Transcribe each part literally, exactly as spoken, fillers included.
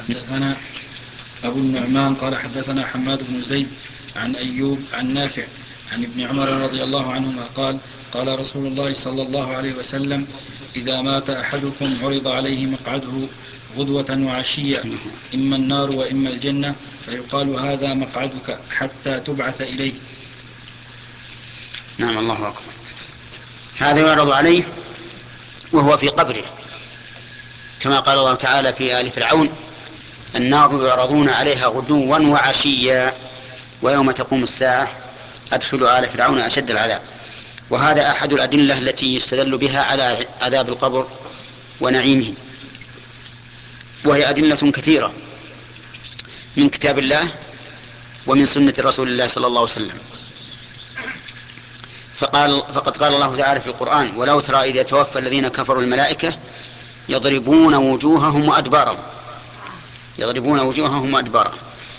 حدثنا أبو النعمان قال حدثنا حماد بن زيد عن أيوب عن نافع عن ابن عمر رضي الله عنهما قال قال رسول الله صلى الله عليه وسلم: إذا مات أحدكم عرض عليه مقعده غدوة وعشية، إما النار وإما الجنة، فيقال هذا مقعدك حتى تبعث إليه. نعم، الله أكبر. هذا يعرض عليه وهو في قبره، كما قال الله تعالى في آل فرعون: النار يعرضون عليها غدوا وعشيا ويوم تقوم الساعة أدخلوا آل فرعون أشد العذاب. وهذا أحد الأدلة التي يستدل بها على عذاب القبر ونعيمه، وهي أدلة كثيرة من كتاب الله ومن سنة رسول الله صلى الله عليه وسلم. فقال فقد قال الله تعالى في القرآن: ولو ترى إذا توفى الذين كفروا الملائكة يضربون وجوههم وأدبارهم يضربون وجوههم وأدبارهم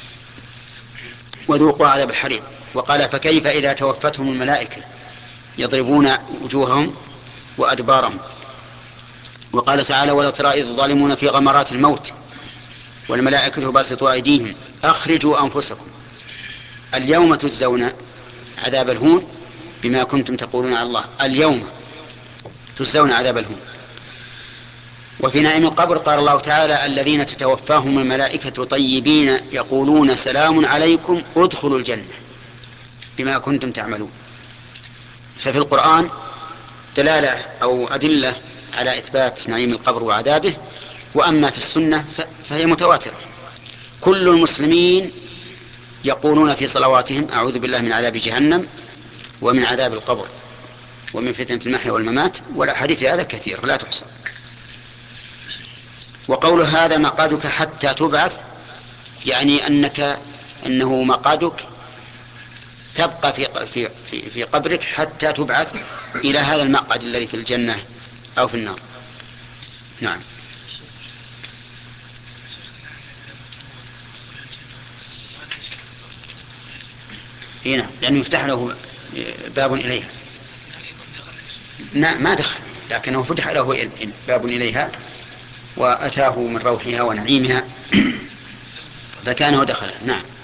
وذوقوا عذاب الحريق. وقال: فكيف إذا توفتهم الملائكة يضربون وجوههم وأدبارهم. وقال تعالى: ولو ترى إذ الظالمون في غمرات الموت والملائكة باسطوا أيديهم أخرجوا أنفسكم اليوم تجزون عذاب الهون بما كنتم تقولون على الله. اليوم تجزون عذاب الهون. وفي نعيم القبر قال الله تعالى: الذين تتوفاهم الملائكة طيبين يقولون سلام عليكم ادخلوا الجنة بما كنتم تعملون. ففي القرآن دلالة أو أدلة على إثبات نعيم القبر وعذابه. وأما في السنة فهي متواترة. كل المسلمين يقولون في صلواتهم: أعوذ بالله من عذاب جهنم ومن عذاب القبر ومن فتنة المحيا والممات. والأحاديث هذا كثير لا تحصى. وقول هذا مقعدك حتى تبعث يعني أنك أنه مقعدك تبقى في في في, في قبرك حتى تبعث إلى هذا المقعد الذي في الجنة أو في النار. نعم. هنا لأنه يفتح له باب إليها. ما دخل، لكنه فتح له باب إليها وأتاه من روحها ونعيمها فكان ودخله. نعم.